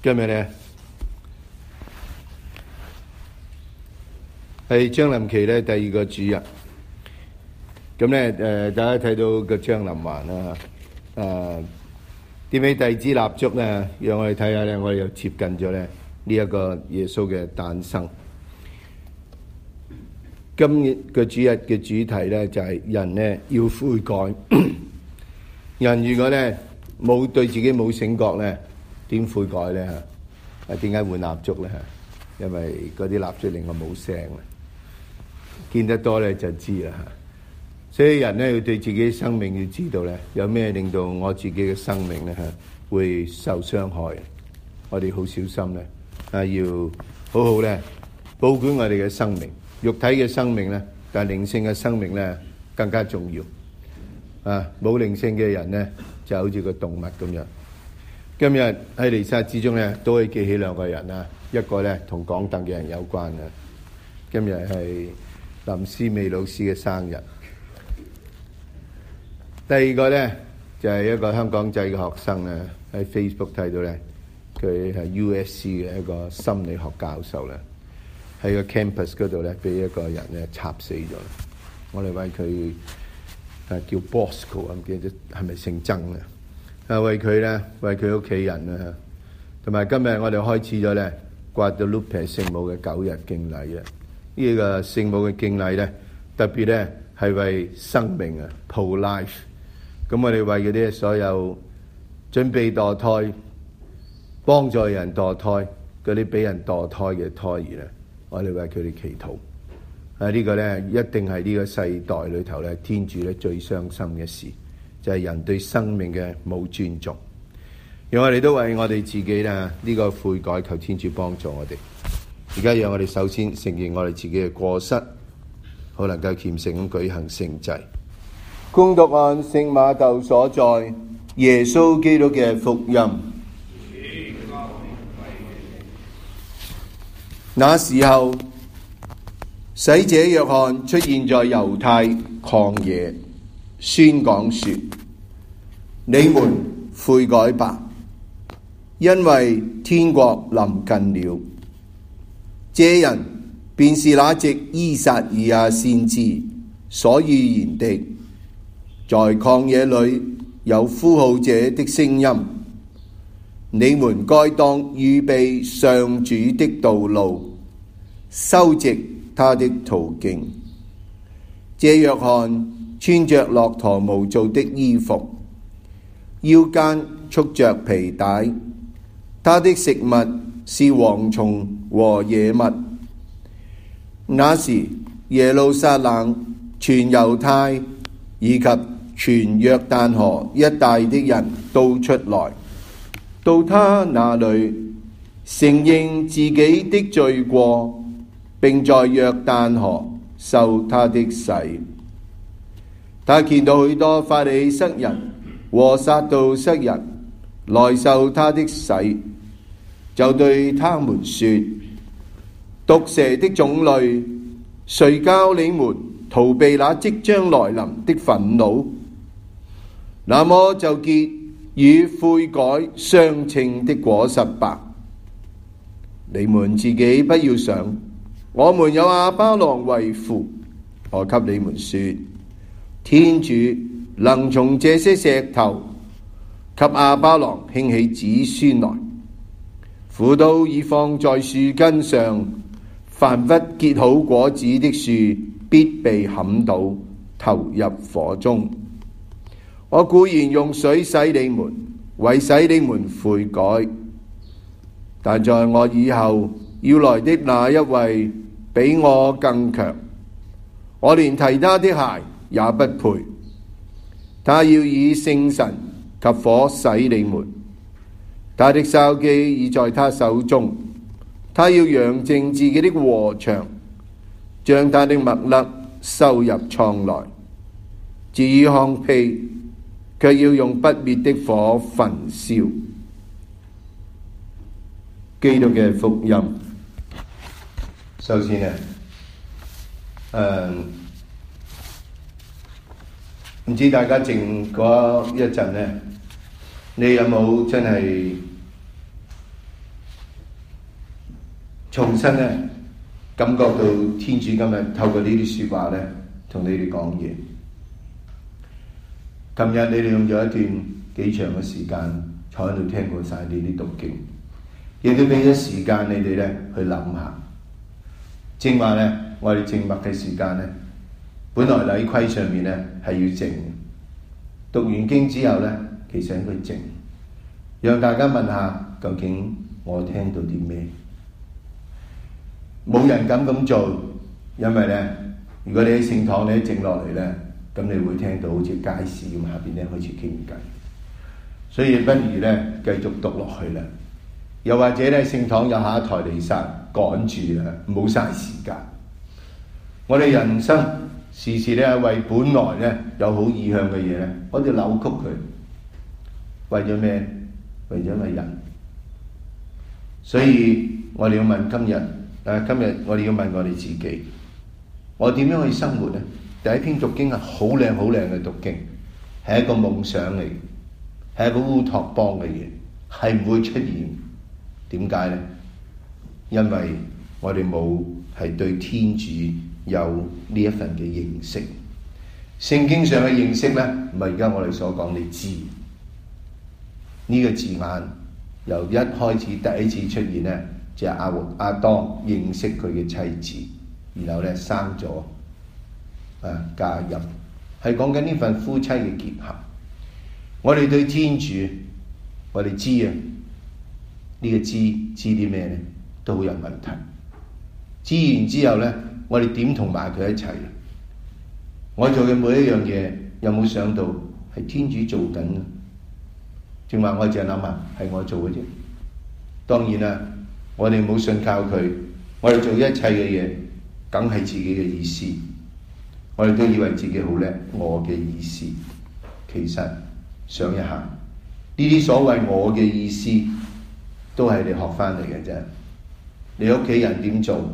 今日咧係將臨期咧第二個主日，咁咧大家睇到個將臨環啦，點起第二支蠟燭咧，讓我哋睇下咧，我哋又接近咗咧呢一個耶穌嘅誕生。今日個主日嘅主題咧就係人咧要悔改。人如果咧冇對自己冇醒覺咧，點悔改咧嚇？點解換蠟燭咧嚇？因為嗰啲蠟燭令我冇聲啦，見得多咧就知啦嚇。所以人咧要對自己生命要知道咧，有咩令到我自己嘅生命咧嚇會受傷害？我哋好小心咧，要好好咧保管我哋嘅生命。肉體嘅生命咧，但係靈性嘅生命咧更加重要。冇靈性嘅人咧就好似個動物咁樣。今日喺彌撒之中咧，都可以記起兩個人啦。一個咧同講凳嘅人有關嘅，今日係林思美老師嘅生日。第二個咧就係一個香港仔嘅學生咧，喺 Facebook 睇到咧，佢係 USC 嘅一個心理學教授咧，喺個 campus 嗰度咧，俾一個人咧插死咗。我哋為佢叫 Bosco， 唔記得係咪姓曾咧？為佢咧，為佢屋企人啊，同埋今日我哋開始咗咧Guadalupe聖母嘅9日敬禮啊！呢個聖母嘅敬禮咧，特別咧係為生命啊 ，pro-life。咁我哋為嗰啲所有準備墮胎、幫助人墮胎、嗰啲俾人墮胎嘅胎兒咧，我哋為佢哋祈禱。呢個咧一定係呢個世代裏頭咧，天主咧最傷心嘅事，就係人對生命嘅冇尊重。讓我哋都為我哋自己啦，呢個悔改，求天主幫助我哋。而家讓我哋首先承認我哋自己嘅過失，好能夠虔誠咁舉行聖祭。恭讀按聖馬竇所載耶穌基督嘅福音。那時候，洗者若翰出現在猶太曠野，宣講說：你們悔改吧，因為天國臨近了。這人便是那藉依撒意亞先知所預言的，在曠野裏有呼號者的聲音：你們該當預備上主的道路，修直他的途徑。這約翰穿着駱駝毛做的衣服，腰間束着皮帶，他的食物是蝗蟲和野蜜。那時耶路撒冷、全猶太以及全約旦河一帶的人都出來到他那裏，承認自己的罪過，並在約旦河受他的洗。他見到許多法利塞人和撒杜塞人來受他的洗，就對他們說：毒蛇的種類，誰教你們逃避那即將來臨的憤怒？那麼就結與悔改相稱的果實吧。你們自己不要想，我們有亞巴郎為父。我給你們說，天主能從這些石頭給亞巴郎興起子孫來。斧刀已放在樹根上，凡不結好果子的樹必被砍倒，投入火中。我固然用水洗你們，為使你們悔改，但在我以後要來的那一位比我更強，我連提他的鞋也不配。他要以聖神及火洗你們，他的筲箕已在他手中，他要揚淨自己的禾場，將他的麥粒收入倉來。至於糠秕，卻要用不滅的火焚燒。基督嘅福音。首先呢，唔知大家靜嗰一陣呢，你有冇真係重新咧感覺到天主今日透過呢啲説話咧同你哋講嘢。琴日你哋用咗一段幾長嘅時間坐喺度聽過晒呢啲讀經，亦都俾咗時間你哋咧去諗下。正話咧，我哋靜默嘅時間咧，本來禮規上面咧係要靜，讀完經之後咧，其實應該靜，讓大家問下究竟我聽到啲咩？冇人敢咁做，因為咧，如果你喺聖堂你一靜落嚟咧，咁你會聽到好似街市咁下邊咧開始傾偈，所以不如咧繼續讀落去啦。又或者咧聖堂有下一台彌撒趕住啦，唔好嘥時間。我哋人生時時咧為本來咧有好意向嘅嘢咧，我哋扭曲佢，為咗咩？為咗個人。所以我哋要問今日我哋要問我哋自己，我點樣去生活呢？第一篇讀經係好靚好靚嘅讀經，係一個夢想嚟，係一個烏托邦嘅嘢，係唔會出現。點解呢？因為我哋冇係對天主有呢一份嘅認識。聖經上嘅認識呢，唔係而家我哋所講你知呢個字眼，由一開始第一次出現呢，就係亞當認識佢嘅妻子，然後咧生咗嫁入，係講緊呢份夫妻嘅結合。我哋對天主，我哋知啊，呢個知啲咩呢？都好有問題。知完之後呢，我哋點同埋佢一齊？我做嘅每一樣嘢，有冇想到係天主做緊啊？正話我淨係諗下，係我做嘅啫。當然啦，我哋冇信靠佢，我哋做一切嘅嘢，梗係自己嘅意思。我哋都以為自己好叻，我嘅意思。其實想一下，呢啲所謂我嘅意思，都係你學翻嚟嘅啫。你屋企人點做，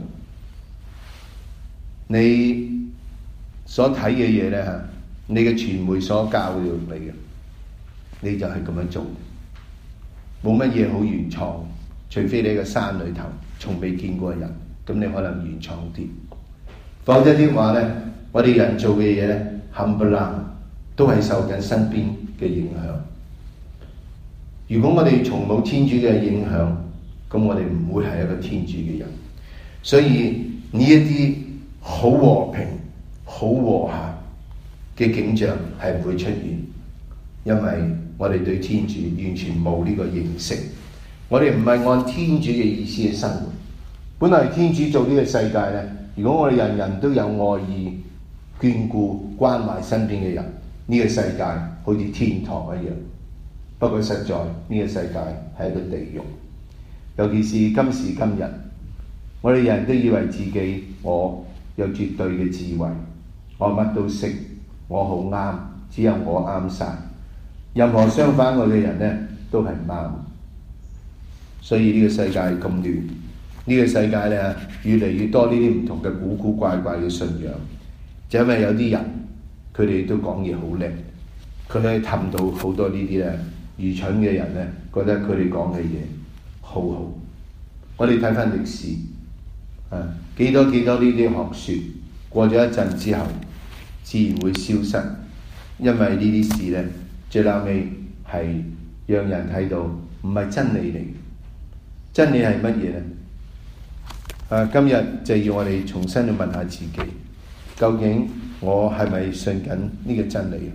你所睇嘅嘢咧，你嘅傳媒所教育你嘅，你就係咁樣做，冇乜嘢好原創。除非你喺個山裏頭從未見過人，咁你可能原創啲。否則的話咧，我哋人做嘅嘢咧，冚唪唥都係受緊身邊嘅影響。如果我哋從冇天主嘅影響，咁我哋唔會係一個天主嘅人。所以呢一啲好和平、好和諧嘅景象係唔會出現，因為我哋對天主完全冇呢個認識。我哋唔係按天主嘅意思去生活。本來天主做呢個世界咧，如果我哋人人都有愛意、眷顧、關懷身邊嘅人，呢個世界好似天堂一樣。不過實在呢個世界係一個地獄。尤其是今時今日，我哋人都以為自己我有絕對嘅智慧，我乜都識，我好啱，只有我啱晒。任何相反我嘅人咧，都係唔啱。所以呢個世界咁亂，呢個世界咧越嚟越多呢啲唔同嘅古古怪怪嘅信仰，就因為有啲人佢哋都講嘢好叻，佢哋氹到好多呢啲咧愚蠢嘅人咧，覺得佢哋講嘅嘢好好。我哋睇翻歷史，幾多呢啲學說，過咗一陣之後，自然會消失，因為呢啲事咧，最後尾係讓人睇到唔係真理嚟。真理係乜嘢呢？今日就要我哋重新去問下自己，究竟我係咪信緊呢個真理？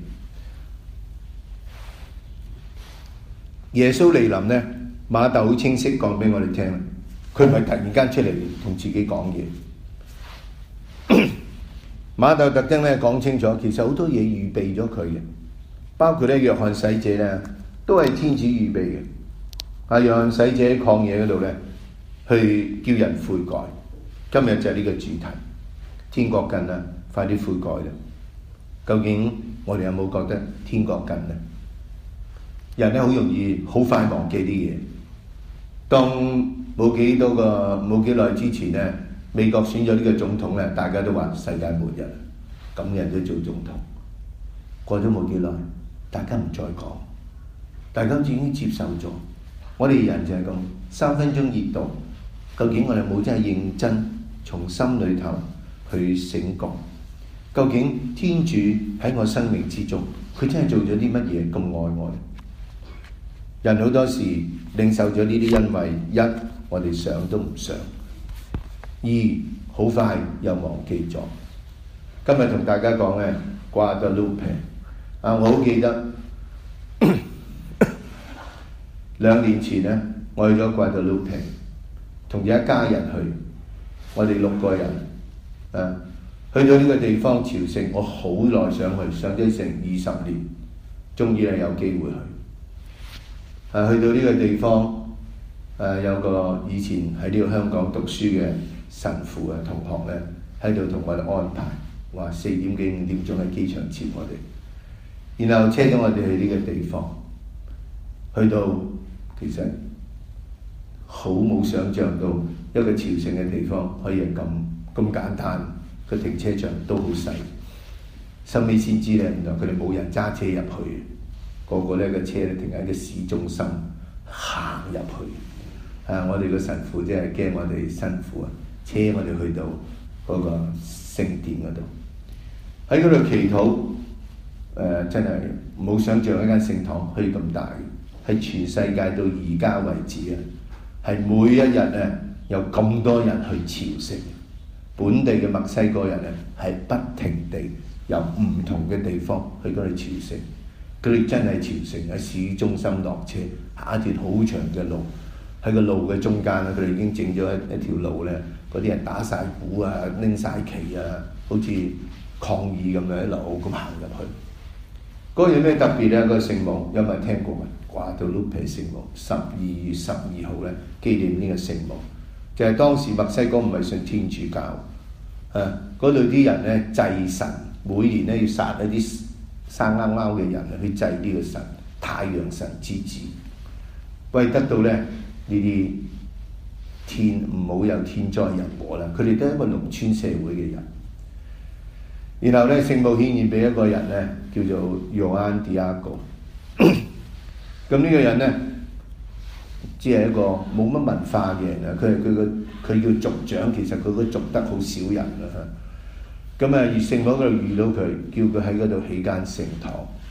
耶穌嚟臨呢，馬竇好清晰講俾我哋聽，佢唔係突然間出嚟同自己講嘢。馬竇特登咧講清楚，其實好多嘢預備咗佢嘅，包括咧約翰洗者咧，都係天主預備嘅。約翰洗者喺曠野嗰度咧，去叫人悔改。今日就係呢個主題，天國近啦，快啲悔改啦！究竟我哋有冇覺得天國近呢？人咧好容易好快忘記啲嘢。當冇幾耐之前咧，美國選咗呢個總統咧，大家都話世界末日，咁人都做總統。過咗冇幾耐，大家唔再講，大家已經接受咗。我哋人就係咁，3分鐘熱度， 究竟我哋冇真係認真從心裏頭去醒覺？究竟天主喺我生命之中，佢真係做咗啲乜嘢咁愛我？人好多時領受咗呢啲恩惠，一我哋想都唔想，二好快又忘記咗。今日同大家講咧，瓜德魯皮啊，我好記得2年前咧，我去咗瓜德魯皮，同住一家人去，我哋6個人啊，去到呢個地方朝聖，我好耐想去，上咗成20年，終於係有機會去。去到呢個地方，有個以前喺呢個香港讀書嘅神父嘅同學咧，喺度同我哋安排，話4點幾5點鐘喺機場接我哋，然後車咗我哋去呢個地方，去到其實好冇想像到一個朝聖嘅地方可以係咁簡單，個停車場都好細，收尾先知咧，原來佢哋冇人揸車入去。個個咧個車咧停喺個市中心，行入去。我哋個神父真係驚我哋辛苦啊，車我哋去到嗰個聖殿嗰度，喺嗰度祈禱。真係冇想像一間聖堂可以咁大嘅，喺全世界到而家為止啊，係每一日咧有咁多人去朝聖。本地嘅墨西哥人咧係不停地由唔同嘅地方去嗰度朝聖。佢哋真係朝聖喺市中心落車，行一條好長嘅路，喺個路嘅中間咧，佢哋已經整咗一條路咧，嗰啲人打晒鼓啊，拎晒旗啊，好似抗議咁樣一路咁行入去。嗰個有咩特別咧？嗰個聖母有冇人聽過啊？瓜德魯皮聖母12月12號咧紀念呢個聖母，就係當時墨西哥唔係信天主教，嗰度啲人咧祭神，每年咧要殺一啲生勾勾嘅人去祭呢個神，太陽神之子，為得到咧呢啲天唔好有天災人禍啦。佢哋都係一個農村社會嘅人。然後咧聖母顯現俾一個人咧叫做 Juan Diego。咁呢個人咧只係一個冇乜文化嘅人啊，佢叫族長，其實佢個族得好少人啊。咁而聖母嗰度遇到佢，叫佢喺嗰度起間聖堂。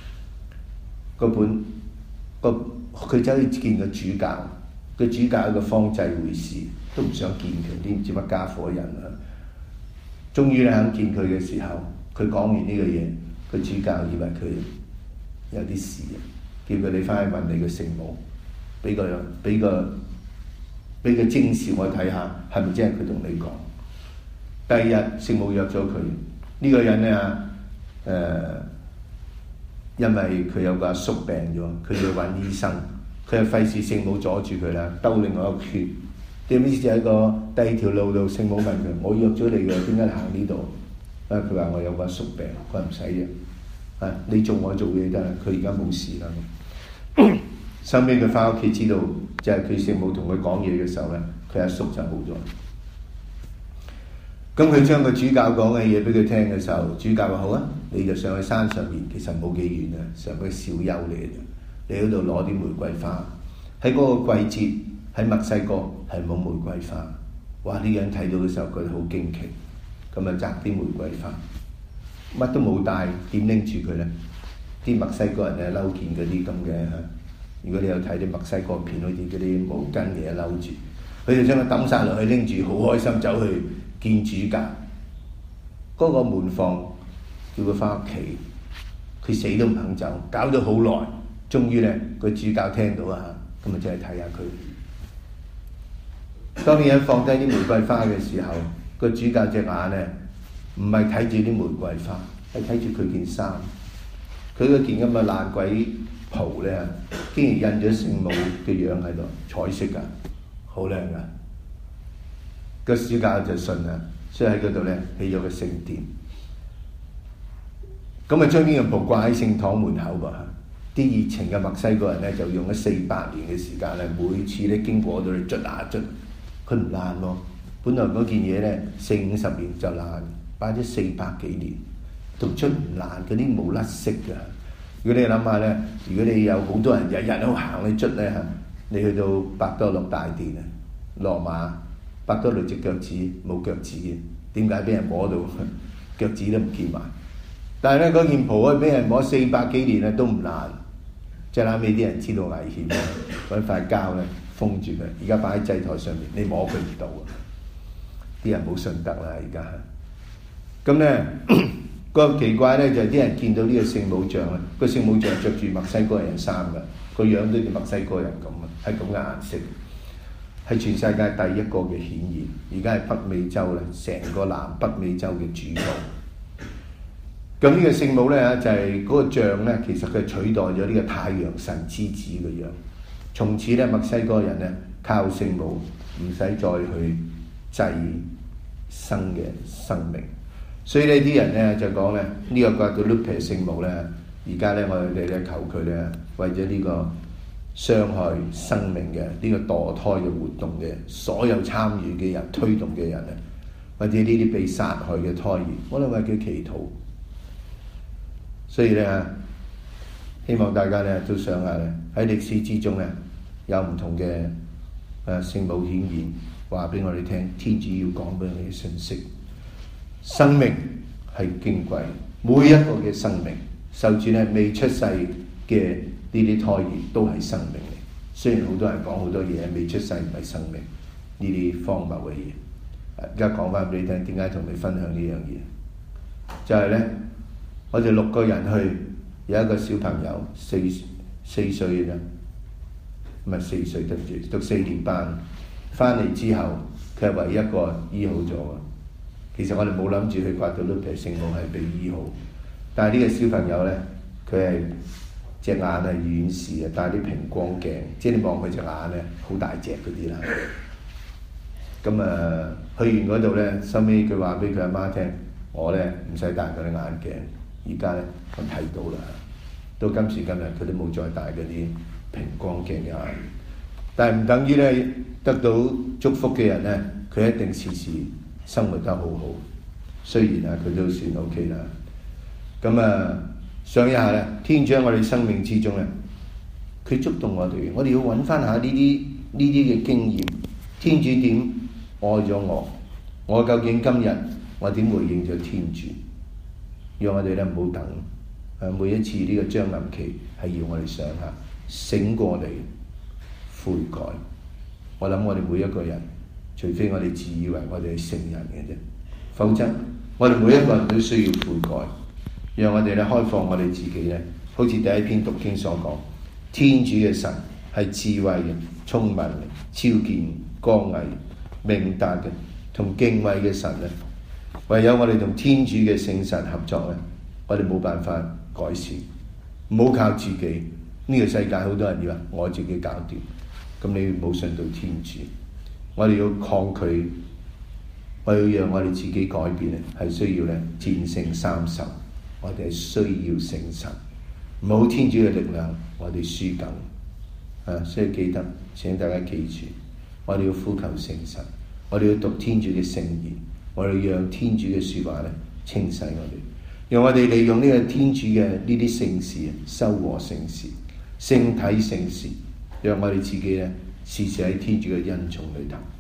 佢走去見個主教，個主教一個方濟會士，都唔想見佢，啲唔知乜家伙人啊！終於咧肯見佢嘅時候，佢講完呢個嘢，個主教以為佢有啲事啊，叫佢你翻去問你個聖母，俾個徵兆我睇下，係咪真係佢同你講？第二日聖母約咗佢，呢個人咧因為佢有個阿叔病咗，佢要揾醫生，佢又費事聖母阻住佢啦，兜另外一個圈。點知就喺個第二條路度，聖母問佢：我約咗你嘅，點解行呢度？佢話我有個阿叔病，佢話唔使嘅，你做我做嘢得啦，佢而家冇事啦。收尾佢翻屋企知道，就係佢聖母同佢講嘢嘅時候咧，佢阿叔就好咗。咁佢將個主教講嘅嘢俾佢聽嘅時候，主教話好啊，你就上去山上面，其實冇幾遠啊，上個小丘嚟嘅啫。你喺度攞啲玫瑰花，喺嗰個季節喺墨西哥係冇玫瑰花。哇！呢個人睇到嘅時候覺得好驚奇，咁啊摘啲玫瑰花，乜都冇帶，點拎住佢咧？啲墨西哥人咧嬲見嗰啲咁嘅，如果你有睇啲墨西哥片，好似嗰啲毛巾嘢嬲住，佢就將佢抌晒落去，拎住好開心走去見主教。嗰個門房叫佢翻屋企，佢死都唔肯走，搞咗好耐，終於咧個主教聽到啊，咁啊真係睇下佢。當呢人放低啲玫瑰花嘅時候，個主教隻眼咧唔係睇住啲玫瑰花，係睇住佢件衫。佢嗰件咁嘅爛鬼袍咧，竟然印咗聖母嘅樣喺度，彩色㗎，好靚㗎。個主教就信啦，所以喺嗰度咧起咗個聖殿。咁啊將呢個袍掛喺聖堂門口噃。啲熱情嘅墨西哥人咧就用咗400年嘅時間咧，每次咧經過嗰度嚟捽下捽，佢唔爛喎。本來嗰件嘢咧40-50年就爛，擺咗400幾年都捽唔爛，嗰啲冇甩色㗎。如果你諗下咧，如果你有好多人日日喺度行去捽咧嚇，你去到伯多祿大殿啊、羅馬伯多祿隻腳趾冇腳趾嘅，點解俾人摸到腳趾都唔見埋？但係咧嗰件袍可以俾人摸400幾年咧都唔爛，即係後尾啲人知道危險，揾塊膠咧封住佢，而家擺喺祭台上面，你摸佢唔到啊！啲人冇信德啦，而家咁咧個奇怪咧就係啲人見到呢個聖母像咧，個聖母像着住墨西哥人衫㗎，個樣都似墨西哥人咁啊，係咁嘅顏色，係全世界第一個嘅顯現。而家係北美洲咧，成個南北美洲嘅主導。咁呢個聖母咧就係嗰個像咧，其實佢取代咗呢個太陽神之子嘅樣。從此咧，墨西哥人咧靠聖母唔使再去祭生嘅生命。所以呢啲人咧就講咧，呢個瓜達盧佩聖母咧，而家咧我哋咧求佢咧，為咗呢個傷害生命嘅呢個墮胎嘅活動嘅所有參與嘅人、推動嘅人啊，或者呢啲被殺害嘅胎兒，我哋為佢祈禱。所以咧，希望大家咧都想下咧，喺歷史之中咧有唔同嘅聖母顯現，話俾我哋聽，天主要講俾我哋嘅信息。生命係矜貴，每一個嘅生命，甚至咧未出世嘅呢啲胎兒都係生命嚟。雖然好多人講好多嘢，未出世唔係生命，呢啲荒謬嘅嘢。而家講翻俾你聽，點解同你分享呢樣嘢？就係咧，我哋6個人去，有一個小朋友4歲嘅啫，唔係4歲對唔住，讀4年班，翻嚟之後佢係唯一一個醫好咗嘅。其實我哋冇諗住去刮到碌皮聖母係被醫好，但係呢個小朋友咧，佢係隻眼係遠視啊，戴啲平光鏡，即係你望佢隻眼咧好大隻嗰啲啦。咁去完嗰度咧，收尾佢話俾佢阿媽聽，我咧唔使戴嗰啲眼鏡，而家咧我睇到啦。到今時今日佢都冇再戴嗰啲平光鏡嘅眼，但係唔等於咧得到祝福嘅人咧，佢一定時時生活得好好，雖然佢都算 OK 啦。咁想一下咧，天主喺我哋生命之中咧，佢觸動我哋，我哋要揾翻下呢啲嘅經驗。天主點愛咗我？我究竟今日我點回應咗天主？讓我哋咧唔好等，每一次呢個將臨期係要我哋想下，醒過嚟悔改。我諗我哋每一個人，除非我哋自以為我哋係聖人嘅啫，否則我哋每一個人都需要悔改。讓我哋咧開放我哋自己咧，好似第一篇讀經所講，天主嘅神係智慧嘅、聰明嘅、超見、光毅、明達嘅，同敬畏嘅神咧。唯有我哋同天主嘅聖神合作咧，我哋冇辦法改善。唔好靠自己，呢個世界好多人以為我自己搞掂，咁你冇信到天主。我哋要抗拒，我要讓我哋自己改變咧，係需要咧戰勝三仇。我哋係需要聖神，冇天主嘅力量，我哋輸緊。所以記得，請大家記住，我哋要呼求聖神，我哋要讀天主嘅聖言，我哋讓天主嘅説話咧清洗我哋，讓我哋利用呢個天主嘅呢啲聖事，修和聖事、聖體聖事，讓我哋自己咧時時喺天主嘅恩寵裏頭。